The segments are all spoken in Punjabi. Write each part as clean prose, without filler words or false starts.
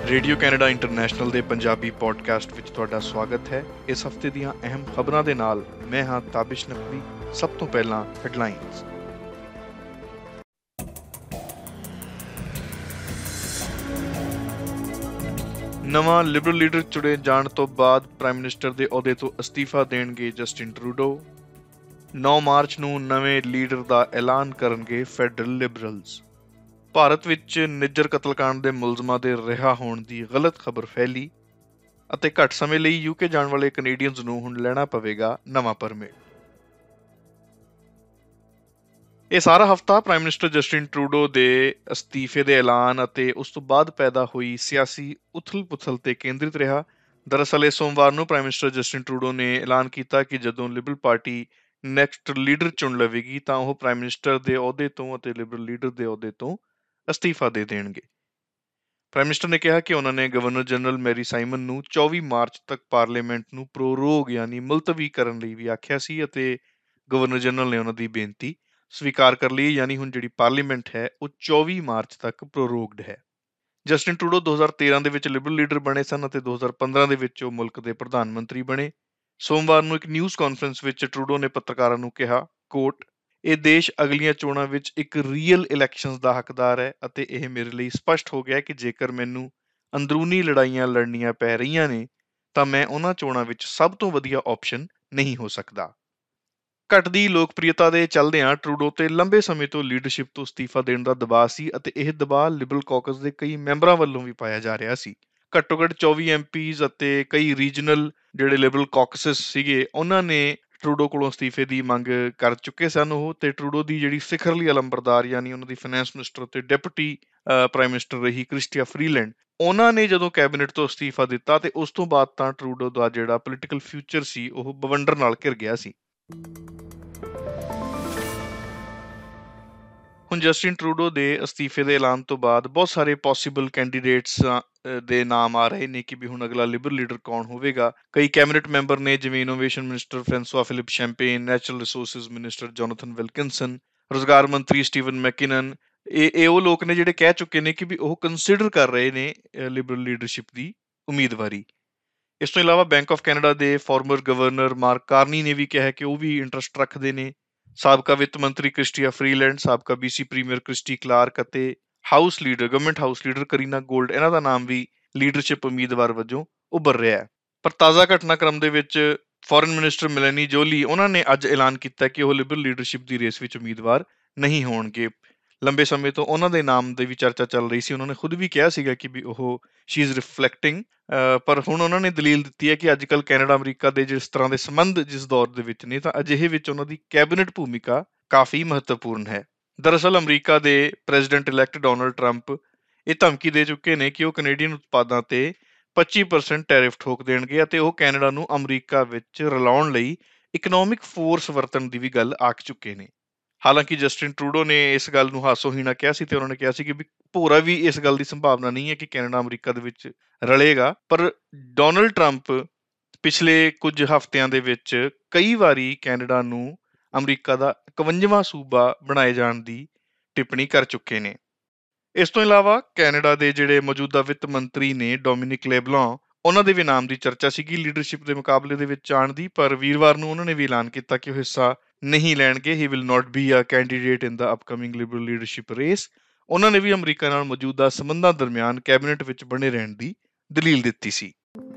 ਰੇਡੀਓ ਕੈਨੇਡਾ ਇੰਟਰਨੈਸ਼ਨਲ ਦੇ ਪੰਜਾਬੀ ਪੋਡਕਾਸਟ ਵਿੱਚ ਤੁਹਾਡਾ ਸਵਾਗਤ ਹੈ। ਇਸ ਹਫਤੇ ਦੀਆਂ ਅਹਿਮ ਖਬਰਾਂ ਦੇ ਨਾਲ ਮੈਂ ਹਾਂ ਤਾਬਿਸ਼ ਨਕਵੀ। ਸਭ ਤੋਂ ਪਹਿਲਾਂ ਹੈਡਲਾਈਨਸ। ਨਵਾਂ ਲਿਬਰਲ ਲੀਡਰ ਚੁਣੇ ਜਾਣ ਤੋਂ ਬਾਅਦ ਪ੍ਰਾਈਮ ਮਿਨਿਸਟਰ ਦੇ ਅਹੁਦੇ ਤੋਂ ਅਸਤੀਫਾ ਦੇਣਗੇ ਜਸਟਿਨ ਟਰੂਡੋ। 9 ਮਾਰਚ ਨੂੰ ਨਵੇਂ ਲੀਡਰ ਦਾ ਐਲਾਨ ਕਰਨਗੇ ਫੈਡਰਲ ਲਿਬਰਲਜ਼। ਭਾਰਤ ਵਿੱਚ ਨਿੱਜਰ ਕਤਲਕਾਂਡ ਦੇ ਮੁਲਜ਼ਮਾਂ ਦੇ ਰਿਹਾ ਹੋਣ ਦੀ ਗਲਤ ਖਬਰ ਫੈਲੀ ਅਤੇ ਘੱਟ ਸਮੇਂ ਲਈ ਯੂਕੇ ਜਾਣ ਵਾਲੇ ਕੈਨੇਡੀਅਨਜ਼ ਨੂੰ ਹੁਣ ਲੈਣਾ ਪਵੇਗਾ ਨਵਾਂ ਪਰਮਿਟ। ਇਹ ਸਾਰਾ ਹਫ਼ਤਾ ਪ੍ਰਾਈਮ ਮਿਨਿਸਟਰ ਜਸਟਿਨ ਟਰੂਡੋ ਦੇ ਅਸਤੀਫੇ ਦੇ ਐਲਾਨ ਅਤੇ ਉਸ ਤੋਂ ਬਾਅਦ ਪੈਦਾ ਹੋਈ ਸਿਆਸੀ ਉਥਲ-ਪੁਥਲ ਤੇ ਕੇਂਦਰਿਤ ਰਿਹਾ। ਦਰਅਸਲ ਇਸ ਸੋਮਵਾਰ ਨੂੰ ਪ੍ਰਾਈਮ ਮਿਨਿਸਟਰ ਜਸਟਿਨ ਟਰੂਡੋ ਨੇ ਐਲਾਨ ਕੀਤਾ ਕਿ ਜਦੋਂ ਲਿਬਰਲ ਪਾਰਟੀ ਨੈਕਸਟ ਲੀਡਰ ਚੁਣ ਲਵੇਗੀ ਤਾਂ ਉਹ ਪ੍ਰਾਈਮ ਮਿਨਿਸਟਰ ਦੇ ਅਹੁਦੇ ਤੋਂ ਅਤੇ ਲਿਬਰਲ ਲੀਡਰ ਦੇ ਅਹੁਦੇ ਤੋਂ ਅਸਤੀਫਾ ਦੇ ਦੇਣਗੇ। ਪ੍ਰਾਈਮ ਮਿਨਿਸਟਰ ਨੇ ਕਿਹਾ ਕਿ ਉਹਨਾਂ ਨੇ ਗਵਰਨਰ ਜਨਰਲ ਮੈਰੀ ਸਾਈਮਨ ਨੂੰ 24 ਮਾਰਚ ਤੱਕ ਪਾਰਲੀਮੈਂਟ ਨੂੰ ਪ੍ਰੋਰੋਗ ਯਾਨੀ ਮੁਲਤਵੀ ਕਰਨ ਲਈ ਵੀ ਆਖਿਆ ਸੀ ਅਤੇ ਗਵਰਨਰ ਜਨਰਲ ਨੇ ਉਹਨਾਂ ਦੀ ਬੇਨਤੀ ਸਵੀਕਾਰ ਕਰ ਲਈ, ਯਾਨੀ ਹੁਣ ਜਿਹੜੀ ਪਾਰਲੀਮੈਂਟ ਹੈ ਉਹ 24 ਮਾਰਚ ਤੱਕ ਪ੍ਰੋਰੋਗਡ ਹੈ। ਜਸਟਿਨ ਟਰੂਡੋ 2013 ਦੇ ਵਿੱਚ ਲਿਬਰਲ ਲੀਡਰ ਬਣੇ ਸਨ ਅਤੇ 2015 ਦੇ ਵਿੱਚ ਉਹ ਮੁਲਕ ਦੇ ਪ੍ਰਧਾਨ ਮੰਤਰੀ ਬਣੇ। ਸੋਮਵਾਰ ਨੂੰ ਇੱਕ ਨਿਊਜ਼ ਕਾਨਫਰੰਸ ਵਿੱਚ ਟਰੂਡੋ ਨੇ ਪੱਤਰਕਾਰਾਂ ਨੂੰ ਕਿਹਾ, ਕੋਟ, ਇਹ ਦੇਸ਼ ਅਗਲੀਆਂ ਚੋਣਾਂ ਵਿੱਚ ਇੱਕ ਰੀਅਲ ਇਲੈਕਸ਼ਨਜ਼ ਦਾ ਹੱਕਦਾਰ ਹੈ ਅਤੇ ਇਹ ਮੇਰੇ ਲਈ ਸਪਸ਼ਟ ਹੋ ਗਿਆ ਕਿ ਜੇਕਰ ਮੈਨੂੰ ਅੰਦਰੂਨੀ ਲੜਾਈਆਂ ਲੜਨੀਆਂ ਪੈ ਰਹੀਆਂ ਨੇ ਤਾਂ ਮੈਂ ਉਹਨਾਂ ਚੋਣਾਂ ਵਿੱਚ ਸਭ ਤੋਂ ਵਧੀਆ ਆਪਸ਼ਨ ਨਹੀਂ ਹੋ ਸਕਦਾ। ਘਟਦੀ ਲੋਕਪ੍ਰਿਯਤਾ ਦੇ ਚੱਲਦਿਆਂ ਟਰੂਡੋ ਤੇ ਲੰਬੇ ਸਮੇਂ ਤੋਂ ਲੀਡਰਸ਼ਿਪ ਤੋਂ ਅਸਤੀਫਾ ਦੇਣ ਦਾ ਦਬਾਅ ਸੀ ਅਤੇ ਇਹ ਦਬਾਅ ਲਿਬਰਲ ਕਾਕਸ ਦੇ ਕਈ ਮੈਂਬਰਾਂ ਵੱਲੋਂ ਵੀ ਪਾਇਆ ਜਾ ਰਿਹਾ ਸੀ। ਘੱਟੋ-ਘੱਟ 24 ਐਮਪੀਜ਼ ਅਤੇ ਕਈ ਰੀਜਨਲ ਜਿਹੜੇ ਲਿਬਰਲ ਕਾਕਸਸ ਸੀਗੇ ਉਹਨਾਂ ਨੇ ਟਰੂਡੋ ਕੋਲੋਂ ਅਸਤੀਫੇ ਦੀ ਮੰਗ ਕਰ ਚੁੱਕੇ ਸਨ ਉਹ, ਤੇ ਟਰੂਡੋ ਦੀ ਜਿਹੜੀ ਸਿਖਰਲੀ ਅਲੰਬਰਦਾਰ ਯਾਨੀ ਉਹਨਾਂ ਦੀ ਫਾਈਨੈਂਸ ਮਿਨਿਸਟਰ ਤੇ ਡਿਪਟੀ ਪ੍ਰਾਈਮ ਮਿਨਿਸਟਰ ਰਹੀ ਕ੍ਰਿਸਟੀਆ ਫਰੀਲੈਂਡ, ਉਹਨਾਂ ਨੇ ਜਦੋਂ ਕੈਬਨਿਟ ਤੋਂ ਅਸਤੀਫਾ ਦਿੱਤਾ ਤੇ ਉਸ ਤੋਂ ਬਾਅਦ ਤਾਂ ਟਰੂਡੋ ਦਾ ਜਿਹੜਾ ਪੋਲੀਟੀਕਲ ਫਿਊਚਰ ਸੀ ਉਹ ਬਵੰਡਰ ਨਾਲ ਘਿਰ ਗਿਆ ਸੀ। ਹੁਣ ਜਸਟਿਨ ਟਰੂਡੋ ਦੇ ਅਸਤੀਫੇ ਦੇ ਐਲਾਨ ਤੋਂ ਬਾਅਦ ਬਹੁਤ ਸਾਰੇ ਪੋਸੀਬਲ ਕੈਂਡੀਡੇਟਸ ਦੇ ਨਾਮ ਆ ਰਹੇ ਨੇ ਕਿ ਵੀ ਹੁਣ ਅਗਲਾ ਲਿਬਰਲ ਲੀਡਰ ਕੌਣ ਹੋਵੇਗਾ। ਕਈ ਕੈਬਨਿਟ ਮੈਂਬਰ ਨੇ ਜਿਵੇਂ innovation minister François Philippe Champagne, natural resources minister Jonathan Wilkinson, ਰੁਜ਼ਗਾਰ ਮੰਤਰੀ ਸਟੀਵਨ ਮੈਕਿਨਨ। ਇਹ ਉਹ ਲੋਕ ਨੇ ਜਿਹੜੇ ਕਹਿ ਚੁੱਕੇ ਨੇ ਕਿ ਵੀ ਉਹ ਕੰਸੀਡਰ ਕਰ ਰਹੇ ਨੇ ਲਿਬਰਲ ਲੀਡਰਸ਼ਿਪ ਦੀ ਉਮੀਦਵਾਰੀ। ਇਸ ਤੋਂ ਇਲਾਵਾ ਬੈਂਕ ਆਫ ਕੈਨੇਡਾ ਦੇ ਫਾਰਮਰ ਗਵਰਨਰ ਮਾਰਕ ਕਾਰਨੀ ਨੇ ਵੀ ਕਿਹਾ ਕਿ ਉਹ ਵੀ ਇੰਟਰਸਟ ਰੱਖਦੇ ਨੇ। ਸਾਬਕਾ ਵਿੱਤ ਮੰਤਰੀ ਕ੍ਰਿਸਟੀਆ ਫਰੀਲੈਂਡ, ਸਾਬਕਾ BC ਪ੍ਰੀਮੀਅਰ ਕ੍ਰਿਸਟੀ ਕਲਾਰਕ ਅਤੇ government house leader Karina Gould, ਇਹਨਾਂ ਦਾ ਨਾਮ ਵੀ ਲੀਡਰਸ਼ਿਪ ਉਮੀਦਵਾਰ ਵਜੋਂ ਉੱਭਰ ਰਿਹਾ ਹੈ। ਪਰ ਤਾਜ਼ਾ ਘਟਨਾਕ੍ਰਮ ਦੇ ਵਿੱਚ ਫੋਰਨ ਮਿਨਿਸਟਰ ਮਿਲੈਨੀ ਜੋਲੀ ਉਹਨਾਂ ਨੇ ਅੱਜ ਐਲਾਨ ਕੀਤਾ ਕਿ ਉਹ ਲਿਬਰਲ ਲੀਡਰਸ਼ਿਪ ਦੀ ਰੇਸ ਵਿੱਚ ਉਮੀਦਵਾਰ ਨਹੀਂ ਹੋਣਗੇ। ਲੰਬੇ ਸਮੇਂ ਤੋਂ ਉਹਨਾਂ ਦੇ ਨਾਮ ਦੀ ਵੀ ਚਰਚਾ ਚੱਲ ਰਹੀ ਸੀ। ਉਹਨਾਂ ਨੇ ਖੁਦ ਵੀ ਕਿਹਾ ਸੀਗਾ ਕਿ ਵੀ ਉਹ ਸ਼ੀ ਇਜ਼ ਰਿਫਲੈਕਟਿੰਗ, ਪਰ ਹੁਣ ਉਹਨਾਂ ਨੇ ਦਲੀਲ ਦਿੱਤੀ ਹੈ ਕਿ ਅੱਜ ਕੱਲ੍ਹ ਕੈਨੇਡਾ ਅਮਰੀਕਾ ਦੇ ਜਿਸ ਤਰ੍ਹਾਂ ਦੇ ਸੰਬੰਧ ਜਿਸ ਦੌਰ ਦੇ ਵਿੱਚ ਨੇ ਤਾਂ ਅਜਿਹੇ ਵਿੱਚ ਉਹਨਾਂ ਦੀ ਕੈਬਨਿਟ ਭੂਮਿਕਾ ਕਾਫੀ ਮਹੱਤਵਪੂਰਨ ਹੈ। ਦਰਅਸਲ ਅਮਰੀਕਾ ਦੇ ਪ੍ਰੈਜ਼ੀਡੈਂਟ ਇਲੈਕਟ ਡੋਨਲਡ ਟਰੰਪ ਇਹ ਧਮਕੀ ਦੇ ਚੁੱਕੇ ਨੇ ਕਿ ਉਹ ਕੈਨੇਡੀਅਨ ਉਤਪਾਦਾਂ ਤੇ 25% ਟੈਰਿਫ ਠੋਕ ਦੇਣਗੇ ਅਤੇ ਉਹ ਕੈਨੇਡਾ ਨੂੰ ਅਮਰੀਕਾ ਵਿੱਚ ਰਲਾਉਣ ਲਈ ਇਕਨੋਮਿਕ ਫੋਰਸ ਵਰਤਣ ਦੀ ਵੀ ਗੱਲ ਆਖ ਚੁੱਕੇ ਨੇ। ਹਾਲਾਂਕਿ ਜਸਟਿਨ ਟਰੂਡੋ ਨੇ ਇਸ ਗੱਲ ਨੂੰ ਹਾਸੋਹੀਣਾ ਕਿਹਾ ਸੀ ਤੇ ਉਹਨਾਂ ਨੇ ਕਿਹਾ ਸੀ ਕਿ ਵੀ ਭੋਰਾ ਵੀ ਇਸ ਗੱਲ ਦੀ ਸੰਭਾਵਨਾ ਨਹੀਂ ਹੈ ਕਿ ਕੈਨੇਡਾ ਅਮਰੀਕਾ ਦੇ ਵਿੱਚ ਰਲੇਗਾ। ਪਰ ਡੋਨਲਡ ਟਰੰਪ ਪਿਛਲੇ ਕੁਝ ਹਫ਼ਤਿਆਂ ਦੇ ਵਿੱਚ ਕਈ ਵਾਰੀ ਕੈਨੇਡਾ ਨੂੰ ਅਮਰੀਕਾ ਦਾ 51ਵਾਂ ਸੂਬਾ ਬਣਾਏ ਜਾਣ ਦੀ ਟਿੱਪਣੀ ਕਰ ਚੁੱਕੇ ਨੇ। ਇਸ ਤੋਂ ਇਲਾਵਾ ਕੈਨੇਡਾ ਦੇ ਜਿਹੜੇ ਮੌਜੂਦਾ ਵਿੱਤ ਮੰਤਰੀ ਨੇ ਡੋਮਿਨਿਕ ਲੇਬਲਾਨ, ਉਹਨਾਂ ਦੇ ਵੀ ਨਾਮ ਦੀ ਚਰਚਾ ਸੀਗੀ ਲੀਡਰਸ਼ਿਪ ਦੇ ਮੁਕਾਬਲੇ ਦੇ ਵਿੱਚ ਆਉਣ ਦੀ, ਪਰ ਵੀਰਵਾਰ ਨੂੰ ਉਹਨਾਂ ਨੇ ਵੀ ਐਲਾਨ ਕੀਤਾ ਕਿ ਉਹ ਹਿੱਸਾ ਨਹੀਂ ਲੈਣਗੇ। He will not be a candidate in the upcoming Liberal leadership race. ਉਹਨਾਂ ਨੇ ਵੀ ਅਮਰੀਕਾ ਨਾਲ ਮੌਜੂਦਾ ਸੰਬੰਧਾਂ ਦਰਮਿਆਨ ਕੈਬਨਿਟ ਵਿੱਚ ਬਣੇ ਰਹਿਣ ਦੀ ਦਲੀਲ ਦਿੱਤੀ ਸੀ।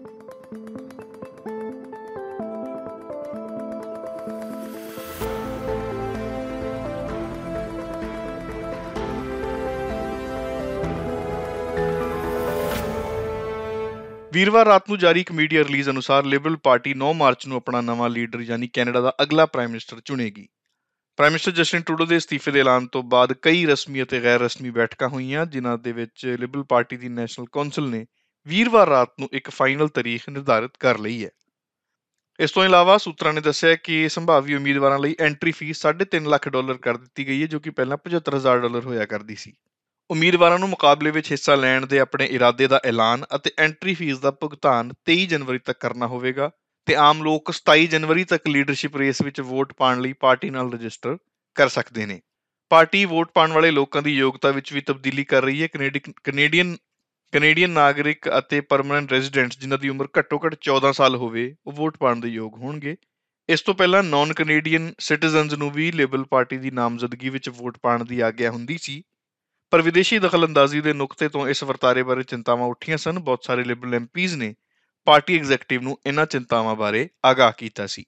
ਵੀਰਵਾਰ ਰਾਤ ਨੂੰ ਜਾਰੀ ਇੱਕ ਮੀਡੀਆ ਰਿਲੀਜ਼ ਅਨੁਸਾਰ ਲਿਬਰਲ ਪਾਰਟੀ 9 ਮਾਰਚ ਨੂੰ ਆਪਣਾ ਨਵਾਂ ਲੀਡਰ ਯਾਨੀ ਕੈਨੇਡਾ ਦਾ ਅਗਲਾ ਪ੍ਰਾਈਮ ਮਿਨਿਸਟਰ ਚੁਣੇਗੀ। ਪ੍ਰਾਈਮ ਮਿਨਿਸਟਰ ਜਸਟਿਨ ਟਰੂਡੋ ਦੇ ਅਸਤੀਫੇ ਦੇ ਐਲਾਨ ਤੋਂ ਬਾਅਦ ਕਈ ਰਸਮੀ ਅਤੇ ਗੈਰ ਰਸਮੀ ਬੈਠਕਾਂ ਹੋਈਆਂ, ਜਿਨ੍ਹਾਂ ਦੇ ਵਿੱਚ ਲਿਬਰਲ ਪਾਰਟੀ ਦੀ ਨੈਸ਼ਨਲ ਕੌਂਸਲ ਨੇ ਵੀਰਵਾਰ ਰਾਤ ਨੂੰ ਇੱਕ ਫਾਈਨਲ ਤਾਰੀਖ ਨਿਰਧਾਰਿਤ ਕਰ ਲਈ ਹੈ। ਇਸ ਤੋਂ ਇਲਾਵਾ ਸੂਤਰਾਂ ਨੇ ਦੱਸਿਆ ਕਿ ਸੰਭਾਵੀ ਉਮੀਦਵਾਰਾਂ ਲਈ ਐਂਟਰੀ ਫੀਸ $3.5 ਲੱਖ ਕਰ ਦਿੱਤੀ ਗਈ ਹੈ, ਜੋ ਕਿ ਪਹਿਲਾਂ $75,000 ਹੋਇਆ ਕਰਦੀ ਸੀ। ਉਮੀਦਵਾਰਾਂ ਨੂੰ ਮੁਕਾਬਲੇ ਵਿੱਚ ਹਿੱਸਾ ਲੈਣ ਦੇ ਆਪਣੇ ਇਰਾਦੇ ਦਾ ਐਲਾਨ ਅਤੇ ਐਂਟਰੀ ਫੀਸ ਦਾ ਭੁਗਤਾਨ 23 ਜਨਵਰੀ ਤੱਕ ਕਰਨਾ ਹੋਵੇਗਾ ਤੇ ਆਮ ਲੋਕ 27 ਜਨਵਰੀ ਤੱਕ ਲੀਡਰਸ਼ਿਪ ਰੇਸ ਵਿੱਚ ਵੋਟ ਪਾਉਣ ਲਈ ਪਾਰਟੀ ਨਾਲ ਰਜਿਸਟਰ ਕਰ ਸਕਦੇ ਨੇ। ਪਾਰਟੀ ਵੋਟ ਪਾਉਣ ਵਾਲੇ ਲੋਕਾਂ ਦੀ ਯੋਗਤਾ ਵਿੱਚ ਵੀ ਤਬਦੀਲੀ ਕਰ ਰਹੀ ਹੈ। ਕੈਨੇਡੀਅਨ ਕੈਨੇਡੀਅਨ ਨਾਗਰਿਕ ਅਤੇ ਪਰਮਾਨੈਂਟ ਰੈਜ਼ੀਡੈਂਟਸ ਜਿਨ੍ਹਾਂ ਦੀ ਉਮਰ ਘੱਟੋ-ਘੱਟ 14 ਸਾਲ ਹੋਵੇ, ਉਹ ਵੋਟ ਪਾਉਣ ਦੇ ਯੋਗ ਹੋਣਗੇ। ਇਸ ਤੋਂ ਪਹਿਲਾਂ ਨਾਨ ਕੈਨੇਡੀਅਨ ਸਿਟੀਜ਼ਨਜ਼ ਨੂੰ ਵੀ ਲੇਬਰ ਪਾਰਟੀ ਦੀ ਨਾਮਜ਼ਦਗੀ ਵਿੱਚ ਵੋਟ ਪਾਉਣ ਦੀ ਆਗਿਆ ਹੁੰਦੀ ਸੀ। ਪਰ ਵਿਦੇਸ਼ੀ ਦਖਲਅੰਦਾਜ਼ੀ ਦੇ ਨੁਕਤੇ ਤੋਂ ਇਸ ਵਰਤਾਰੇ ਬਾਰੇ ਚਿੰਤਾਵਾਂ ਉੱਠੀਆਂ ਸਨ। ਬਹੁਤ ਸਾਰੇ ਲਿਬਰਲ ਐਮਪੀਜ਼ ਨੇ ਪਾਰਟੀ ਐਗਜ਼ੈਕਟਿਵ ਨੂੰ ਇਹਨਾਂ ਚਿੰਤਾਵਾਂ ਬਾਰੇ ਆਗਾਹ ਕੀਤਾ ਸੀ।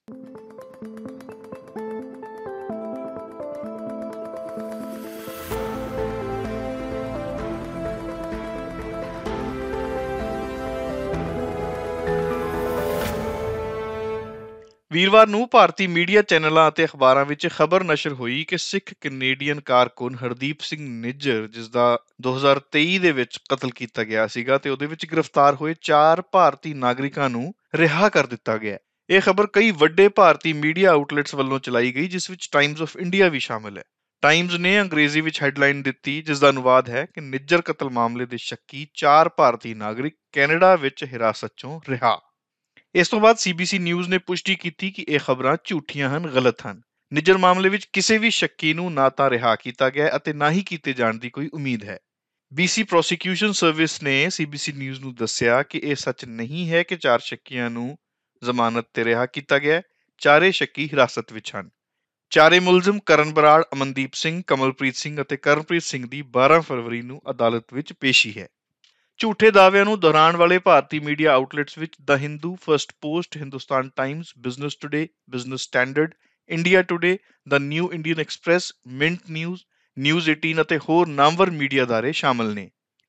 ਵੀਰਵਾਰ ਨੂੰ ਭਾਰਤੀ ਮੀਡੀਆ ਚੈਨਲਾਂ ਅਤੇ ਅਖਬਾਰਾਂ ਵਿੱਚ ਖਬਰ ਨਸ਼ਰ ਹੋਈ ਕਿ ਸਿੱਖ ਕੈਨੇਡੀਅਨ ਕਾਰਕੁਨ ਹਰਦੀਪ ਸਿੰਘ ਨਿੱਜਰ, ਜਿਸ ਦਾ 2023 ਦੇ ਵਿੱਚ ਕਤਲ ਕੀਤਾ ਗਿਆ ਸੀਗਾ ਤੇ ਉਹਦੇ ਵਿੱਚ ਗ੍ਰਿਫਤਾਰ ਹੋਏ 4 ਭਾਰਤੀ ਨਾਗਰਿਕਾਂ ਨੂੰ ਰਿਹਾ ਕਰ ਦਿੱਤਾ ਗਿਆ। ਇਹ ਖਬਰ ਕਈ ਵੱਡੇ ਭਾਰਤੀ ਮੀਡੀਆ ਆਊਟਲੈਟਸ ਵੱਲੋਂ ਚਲਾਈ ਗਈ, ਜਿਸ ਵਿੱਚ ਟਾਈਮਜ਼ ਆਫ ਇੰਡੀਆ ਵੀ ਸ਼ਾਮਲ ਹੈ। ਟਾਈਮਜ਼ ਨੇ ਅੰਗਰੇਜ਼ੀ ਵਿੱਚ ਹੈਡਲਾਈਨ ਦਿੱਤੀ, ਜਿਸ ਦਾ ਅਨੁਵਾਦ ਹੈ ਕਿ ਨਿੱਜਰ ਕਤਲ ਮਾਮਲੇ ਦੇ ਸ਼ੱਕੀ 4 ਭਾਰਤੀ ਨਾਗਰਿਕ ਕੈਨੇਡਾ ਵਿੱਚ ਹਿਰਾਸਤ 'ਚੋਂ ਰਿਹਾ। ਇਸ ਤੋਂ ਬਾਅਦ ਸੀਬੀਸੀ ਨਿਊਜ਼ ਨੇ ਪੁਸ਼ਟੀ ਕੀਤੀ ਕਿ ਇਹ ਖਬਰਾਂ ਝੂਠੀਆਂ ਹਨ, ਗਲਤ ਹਨ। ਨਿੱਜਰ ਮਾਮਲੇ ਵਿੱਚ ਕਿਸੇ ਵੀ ਸ਼ੱਕੀ ਨੂੰ ਨਾ ਤਾਂ ਰਿਹਾ ਕੀਤਾ ਗਿਆ ਅਤੇ ਨਾ ਹੀ ਕੀਤੇ ਜਾਣ ਦੀ ਕੋਈ ਉਮੀਦ ਹੈ। BC ਪ੍ਰੋਸੀਕਿਊਸ਼ਨ ਸਰਵਿਸ ਨੇ ਸੀਬੀਸੀ ਨਿਊਜ਼ ਨੂੰ ਦੱਸਿਆ ਕਿ ਇਹ ਸੱਚ ਨਹੀਂ ਹੈ ਕਿ 4 ਸ਼ੱਕੀਆਂ ਨੂੰ ਜ਼ਮਾਨਤ ਤੇ ਰਿਹਾ ਕੀਤਾ ਗਿਆ। ਚਾਰੇ ਸ਼ੱਕੀ ਹਿਰਾਸਤ ਵਿੱਚ ਹਨ। ਚਾਰੇ ਮੁਲਜ਼ਮ ਕਰਨ ਬਰਾੜ, ਅਮਨਦੀਪ ਸਿੰਘ, ਕਮਲਪ੍ਰੀਤ ਸਿੰਘ ਅਤੇ ਕਰਨਪ੍ਰੀਤ ਸਿੰਘ ਦੀ 12 ਫਰਵਰੀ ਨੂੰ ਅਦਾਲਤ ਵਿੱਚ ਪੇਸ਼ੀ ਹੈ। ਝੂਠੇ ਦਾਅਵਿਆਂ ਨੂੰ ਦੁਹਰਾਉਣ ਵਾਲੇ ਭਾਰਤੀ ਮੀਡੀਆ ਆਊਟਲੈਟਸ ਵਿੱਚ the Hindu, first post, Hindustan times, business today, business standard, India today, the new Indian express, mint news, news 18 ਅਤੇ ਹੋਰ ਨਾਮਵਰ ਮੀਡੀਆ ਅਦਾਰੇ ਸ਼ਾਮਲ ਨੇ।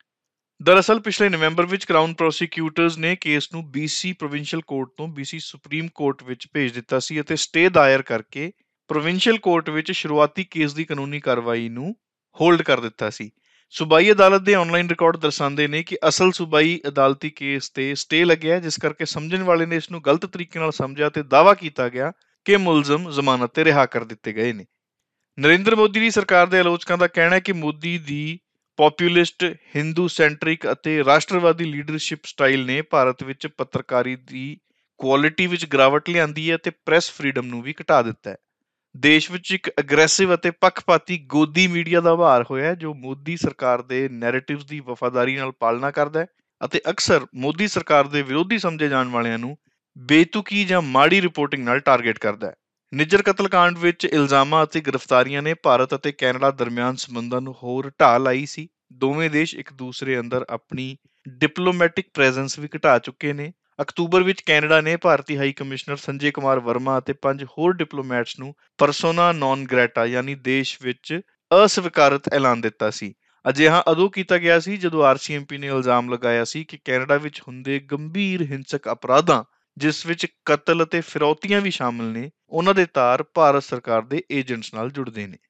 ਦਰਅਸਲ ਪਿਛਲੇ ਨਵੰਬਰ ਵਿੱਚ ਕਰਾਊਨ ਪ੍ਰੋਸੀਕਿਊਟਰਜ਼ ਨੇ ਕੇਸ ਨੂੰ BC ਪ੍ਰੋਵਿੰਸ਼ੀਅਲ ਕੋਰਟ ਤੋਂ BC ਸੁਪਰੀਮ ਕੋਰਟ ਵਿੱਚ ਭੇਜ ਦਿੱਤਾ ਸੀ ਅਤੇ ਸਟੇ ਦਾਇਰ ਕਰਕੇ ਪ੍ਰੋਵਿੰਸ਼ੀਅਲ ਕੋਰਟ ਵਿੱਚ ਸ਼ੁਰੂਆਤੀ ਕੇਸ ਦੀ ਕਾਨੂੰਨੀ ਕਾਰਵਾਈ ਨੂੰ ਹੋਲਡ ਕਰ ਦਿੱਤਾ ਸੀ। ਸੂਬਾਈ ਅਦਾਲਤ ਦੇ ਆਨਲਾਈਨ ਰਿਕਾਰਡ ਦਰਸਾਉਂਦੇ ਨੇ ਕਿ ਅਸਲ ਸੂਬਾਈ ਅਦਾਲਤੀ ਕੇਸ ਤੇ ਸਟੇ ਲੱਗਿਆ, ਜਿਸ ਕਰਕੇ ਸਮਝਣ ਵਾਲੇ ਨੇ ਇਸ ਨੂੰ ਗਲਤ ਤਰੀਕੇ ਨਾਲ ਸਮਝਿਆ ਤੇ ਦਾਅਵਾ ਕੀਤਾ ਗਿਆ ਕਿ ਮੁਲਜ਼ਮ ਜ਼ਮਾਨਤ ਤੇ ਰਿਹਾ ਕਰ ਦਿੱਤੇ ਗਏ ਨੇ। ਨਰਿੰਦਰ ਮੋਦੀ ਦੀ ਸਰਕਾਰ ਦੇ ਆਲੋਚਕਾਂ ਦਾ ਕਹਿਣਾ ਹੈ ਕਿ ਮੋਦੀ ਦੀ ਪੋਪੂਲਿਸਟ, ਹਿੰਦੂ ਸੈਂਟਰਿਕ ਅਤੇ ਰਾਸ਼ਟਰਵਾਦੀ ਲੀਡਰਸ਼ਿਪ ਸਟਾਈਲ ਨੇ ਭਾਰਤ ਵਿੱਚ ਪੱਤਰਕਾਰੀ ਦੀ ਕੁਆਲਿਟੀ ਵਿੱਚ ਗਿਰਾਵਟ ਲਿਆਂਦੀ ਹੈ ਤੇ ਪ੍ਰੈਸ ਫਰੀडम ਨੂੰ ਵੀ ਘਟਾ ਦਿੱਤਾ ਹੈ। ਦੇਸ਼ ਵਿੱਚ ਇੱਕ ਅਗਰੈਸਿਵ ਅਤੇ ਪੱਖਪਾਤੀ ਗੋਦੀ ਮੀਡੀਆ ਦਾ ਉਭਾਰ ਹੋਇਆ, ਜੋ ਮੋਦੀ ਸਰਕਾਰ ਦੇ ਨੈਰੇਟਿਵਸ ਦੀ ਵਫਾਦਾਰੀ ਨਾਲ ਪਾਲਣਾ ਕਰਦਾ ਹੈ ਅਤੇ ਅਕਸਰ ਮੋਦੀ ਸਰਕਾਰ ਦੇ ਵਿਰੋਧੀ ਸਮਝੇ ਜਾਣ ਵਾਲਿਆਂ ਨੂੰ ਬੇਤੁਕੀ ਜਾਂ ਮਾੜੀ ਰਿਪੋਰਟਿੰਗ ਨਾਲ ਟਾਰਗੇਟ ਕਰਦਾ ਹੈ। ਨਿੱਜਰ ਕਤਲकांड ਵਿੱਚ ਇਲਜ਼ਾਮਾਂ ਅਤੇ ਗ੍ਰਿਫਤਾਰੀਆਂ ਨੇ ਭਾਰਤ ਅਤੇ ਕੈਨੇਡਾ ਦਰਮਿਆਨ ਸੰਬੰਧਾਂ ਨੂੰ ਹੋਰ ਢਾਹ ਲਾਈ ਸੀ। ਦੋਵੇਂ ਦੇਸ਼ ਇੱਕ ਦੂਸਰੇ ਅੰਦਰ ਆਪਣੀ ਡਿਪਲੋਮੈਟਿਕ ਪ੍ਰੈਜ਼ੈਂਸ ਵੀ ਘਟਾ ਚੁੱਕੇ ਨੇ। ਅਕਤੂਬਰ ਵਿੱਚ ਕੈਨੇਡਾ ਨੇ ਭਾਰਤੀ ਹਾਈ ਕਮਿਸ਼ਨਰ ਸੰਜੇ ਕੁਮਾਰ ਵਰਮਾ ਅਤੇ 5 ਹੋਰ ਡਿਪਲੋਮੈਟਸ ਨੂੰ ਪਰਸੋਨਾ ਨੌਨ ਗ੍ਰੈਟਾ ਯਾਨੀ ਦੇਸ਼ ਵਿੱਚ ਅਸਵੀਕਾਰਤ ਐਲਾਨ ਦਿੱਤਾ ਸੀ। ਅਜਿਹਾ ਉਦੋਂ ਕੀਤਾ ਗਿਆ ਸੀ ਜਦੋਂ RCMP ਨੇ ਇਲਜ਼ਾਮ ਲਗਾਇਆ ਸੀ ਕਿ ਕੈਨੇਡਾ ਵਿੱਚ ਹੁੰਦੇ ਗੰਭੀਰ ਹਿੰਸਕ ਅਪਰਾਧਾਂ, ਜਿਸ ਵਿੱਚ ਕਤਲ ਅਤੇ ਫਿਰੌਤੀਆਂ ਵੀ ਸ਼ਾਮਲ ਨੇ, ਉਹਨਾਂ ਦੇ ਤਾਰ ਭਾਰਤ ਸਰਕਾਰ ਦੇ ਏਜੰਟਸ ਨਾਲ ਜੁੜਦੇ ਨੇ।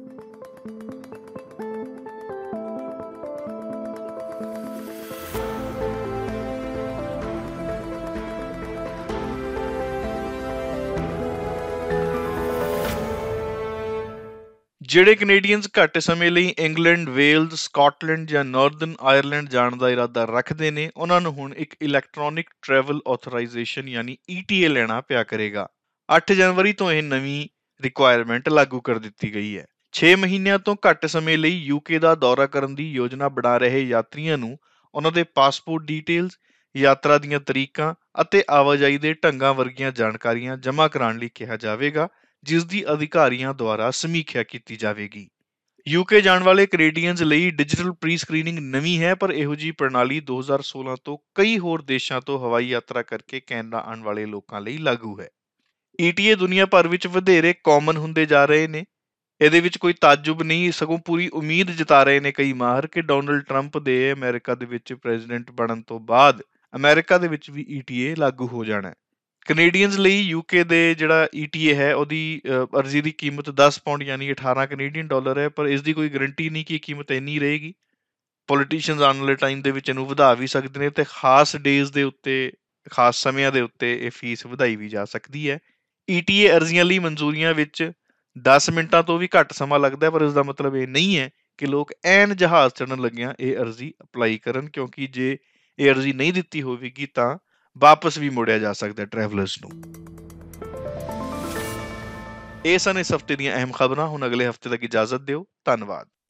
ਜਿਹੜੇ ਕੈਨੇਡੀਅਨਸ ਘੱਟ ਸਮੇਂ ਲਈ ਇੰਗਲੈਂਡ, ਵੇਲਜ਼, ਸਕਾਟਲੈਂਡ ਜਾਂ ਨਾਰਦਰਨ ਆਇਰਲੈਂਡ ਜਾਣ ਦਾ ਇਰਾਦਾ ਰੱਖਦੇ ਨੇ, ਉਹਨਾਂ ਨੂੰ ਹੁਣ ਇੱਕ ਇਲੈਕਟ੍ਰੋਨਿਕ ਟਰੈਵਲ ਆਥੋਰਾਈਜ਼ੇਸ਼ਨ ਯਾਨੀ ETA ਲੈਣਾ ਪਿਆ ਕਰੇਗਾ। 8 ਜਨਵਰੀ ਤੋਂ ਇਹ ਨਵੀਂ ਰਿਕੁਆਇਰਮੈਂਟ ਲਾਗੂ ਕਰ ਦਿੱਤੀ ਗਈ ਹੈ। 6 ਮਹੀਨਿਆਂ ਤੋਂ ਘੱਟ ਸਮੇਂ ਲਈ UK ਦਾ ਦੌਰਾ ਕਰਨ ਦੀ ਯੋਜਨਾ ਬਣਾ ਰਹੇ ਯਾਤਰੀਆਂ ਨੂੰ ਉਹਨਾਂ ਦੇ ਪਾਸਪੋਰਟ ਡੀਟੇਲਸ, ਯਾਤਰਾ ਦੀਆਂ ਤਰੀਕਾਂ ਅਤੇ ਆਵਾਜਾਈ ਦੇ ਢੰਗਾਂ ਵਰਗੀਆਂ ਜਾਣਕਾਰੀਆਂ ਜਮ੍ਹਾਂ ਕਰਾਉਣ ਲਈ ਕਿਹਾ ਜਾਵੇਗਾ, ਜਿਸ ਦੀ ਅਧਿਕਾਰੀਆਂ ਦੁਆਰਾ ਸਮੀਖਿਆ ਕੀਤੀ ਜਾਵੇਗੀ। UK ਜਾਣ ਵਾਲੇ ਕੈਨੇਡੀਅਨਸ ਲਈ ਡਿਜੀਟਲ ਪ੍ਰੀ ਸਕਰੀਨਿੰਗ ਨਵੀਂ ਹੈ, ਪਰ ਇਹੋ ਜਿਹੀ ਪ੍ਰਣਾਲੀ 2016 ਤੋਂ ਕਈ ਹੋਰ ਦੇਸ਼ਾਂ ਤੋਂ ਹਵਾਈ ਯਾਤਰਾ ਕਰਕੇ ਕੈਨੇਡਾ ਆਉਣ ਵਾਲੇ ਲੋਕਾਂ ਲਈ ਲਾਗੂ ਹੈ। ETA ਦੁਨੀਆ ਭਰ ਵਿੱਚ ਵਧੇਰੇ ਕਾਮਨ ਹੁੰਦੇ ਜਾ ਰਹੇ ਨੇ। ਇਹਦੇ ਵਿੱਚ ਕੋਈ ਤਾਜੁਬ ਨਹੀਂ, ਸਗੋਂ ਪੂਰੀ ਉਮੀਦ ਜਤਾ ਰਹੇ ਨੇ ਕਈ ਮਾਹਰ ਕਿ ਡੋਨਲਡ ਟਰੰਪ ਦੇ ਅਮਰੀਕਾ ਦੇ ਵਿੱਚ ਪ੍ਰੈਜ਼ੀਡੈਂਟ ਬਣਨ ਤੋਂ ਬਾਅਦ ਅਮਰੀਕਾ ਦੇ ਵਿੱਚ ਵੀ ETA ਲਾਗੂ ਹੋ ਜਾਣਾ ਹੈ। ਕੈਨੇਡੀਅਨਸ ਲਈ UK ਦੇ ਜਿਹੜਾ ETA ਹੈ, ਉਹਦੀ ਅਰਜ਼ੀ ਦੀ ਕੀਮਤ 10 ਪਾਉਂਡ ਯਾਨੀ 18 ਕੈਨੇਡੀਅਨ ਡਾਲਰ ਹੈ, ਪਰ ਇਸ ਦੀ ਕੋਈ ਗਰੰਟੀ ਨਹੀਂ ਕਿ ਇਹ ਕੀਮਤ ਇੰਨੀ ਰਹੇਗੀ। ਪੋਲੀਟੀਸ਼ੀਅਨਸ ਆਉਣ ਵਾਲੇ ਟਾਈਮ ਦੇ ਵਿੱਚ ਇਹਨੂੰ ਵਧਾ ਵੀ ਸਕਦੇ ਨੇ ਤੇ ਖਾਸ ਡੇਜ਼ ਦੇ ਉੱਤੇ, ਖਾਸ ਸਮਿਆਂ ਦੇ ਉੱਤੇ ਇਹ ਫੀਸ ਵਧਾਈ ਵੀ ਜਾ ਸਕਦੀ ਹੈ। ETA ਅਰਜ਼ੀਆਂ ਲਈ ਮਨਜ਼ੂਰੀਆਂ ਵਿੱਚ 10 ਮਿੰਟਾਂ ਤੋਂ ਵੀ ਘੱਟ ਸਮਾਂ ਲੱਗਦਾ, ਪਰ ਇਸ ਦਾ ਮਤਲਬ ਇਹ ਨਹੀਂ ਹੈ ਕਿ ਲੋਕ ਐਨ ਜਹਾਜ਼ ਚੜ੍ਹਨ ਲੱਗਿਆਂ ਇਹ ਅਰਜ਼ੀ ਅਪਲਾਈ ਕਰਨ, ਕਿਉਂਕਿ ਜੇ ਇਹ ਅਰਜ਼ੀ ਨਹੀਂ ਦਿੱਤੀ ਹੋਵੇਗੀ ਤਾਂ ਵਾਪਸ ਵੀ ਮੋੜਿਆ ਜਾ ਸਕਦਾ ਟਰੈਵਲਰਸ ਨੂੰ। ਇਹ ਸਨ ਇਸ ਹਫ਼ਤੇ ਦੀਆਂ ਅਹਿਮ ਖਬਰਾਂ। ਹੁਣ ਅਗਲੇ ਹਫ਼ਤੇ ਤੱਕ ਇਜਾਜ਼ਤ ਦਿਓ। ਧੰਨਵਾਦ।